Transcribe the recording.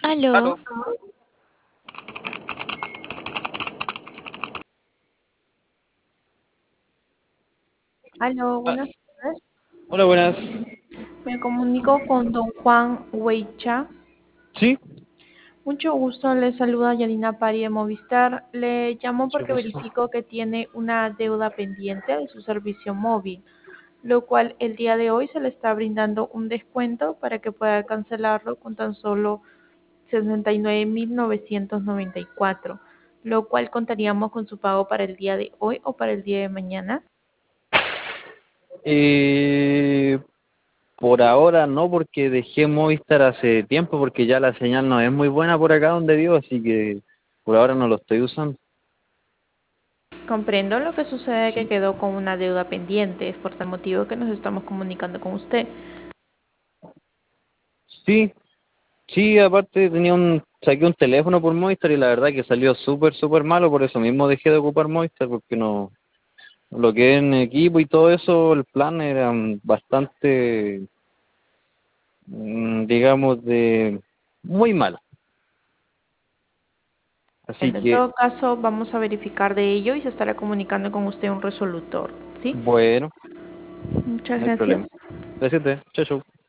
Aló, Aló. Aló, Ah, buenas tardes. hola, buenas. Me comunico con don Juan Weicha. ¿Sí? Mucho gusto, le saluda Yanina Pari de Movistar. Le llamo Mucho porque gusto. verifico que tiene una deuda pendiente de su servicio móvil, lo cual el día de hoy se le está brindando un descuento para que pueda cancelarlo con tan solo 69.994, lo cual contaríamos con su pago para el día de hoy o para el día de mañana. Eh, por ahora no, porque dejé Movistar hace tiempo, porque ya la señal no es muy buena por acá donde vivo, así que por ahora no lo estoy usando. Comprendo lo que sucede, que Sí, quedó con una deuda pendiente, es por tal motivo que nos estamos comunicando con usted. sí, sí, aparte saqué un teléfono por Movistar y la verdad que salió súper malo, por eso mismo dejé de ocupar Movistar, porque no, lo que es en equipo y todo eso, el plan era bastante, digamos, de muy malo. Así En que, todo caso, vamos a verificar de ello y se estará comunicando con usted un resolutor, ¿sí? bueno. Muchas No hay gracias. problema. Gracias, chao, chao.